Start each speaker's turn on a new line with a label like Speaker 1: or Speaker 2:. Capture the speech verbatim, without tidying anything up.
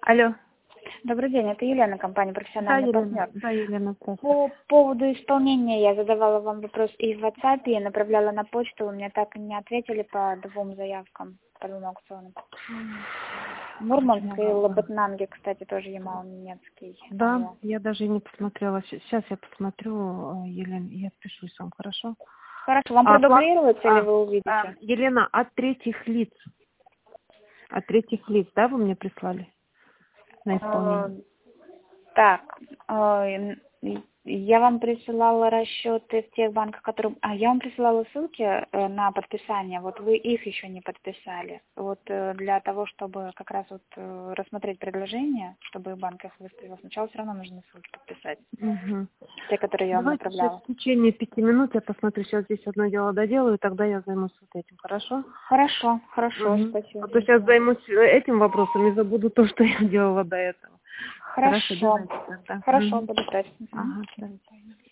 Speaker 1: Алло.
Speaker 2: Добрый день, это Елена, компания
Speaker 1: Да,
Speaker 2: «Профессиональный
Speaker 1: Елена.
Speaker 2: партнер».
Speaker 1: Да, Елена, здравствуйте.
Speaker 2: По поводу исполнения я задавала вам вопрос и в WhatsApp, и направляла на почту. Вы мне так и не ответили по двум заявкам, по двум аукционам. Мурманск и Лабытнанги, кстати, тоже ямало-ненецкий.
Speaker 1: Да,
Speaker 2: Вот.
Speaker 1: я даже и не посмотрела. Сейчас я посмотрю, Елена, я отпишусь вам, хорошо?
Speaker 2: Хорошо, вам
Speaker 1: А, план-
Speaker 2: продублируется
Speaker 1: а,
Speaker 2: или вы увидите?
Speaker 1: а, Елена, от третьих лиц. От третьих лиц, да, вы мне прислали на исполнение?
Speaker 2: А, Так, э, я вам присылала расчеты в тех банках, которые... А, я вам присылала ссылки э, на подписание, вот вы их еще не подписали. Вот э, для того, чтобы как раз вот э, рассмотреть предложение, чтобы банк их выставил, сначала все равно нужно ссылки подписать,
Speaker 1: Угу.
Speaker 2: те, которые я вам
Speaker 1: Давайте сейчас
Speaker 2: направляла.
Speaker 1: в течение пяти минут я посмотрю, сейчас здесь одно дело доделаю, и тогда я займусь вот этим, хорошо?
Speaker 2: Хорошо, хорошо,
Speaker 1: Угу.
Speaker 2: спасибо.
Speaker 1: А то сейчас займусь этим вопросом и забуду то, что я делала до этого. Хорошо,
Speaker 2: Хорошо,
Speaker 1: давайте тогда.
Speaker 2: хорошо,
Speaker 1: Мгм.
Speaker 2: буду ждать. Мгм.
Speaker 1: Ага, давайте.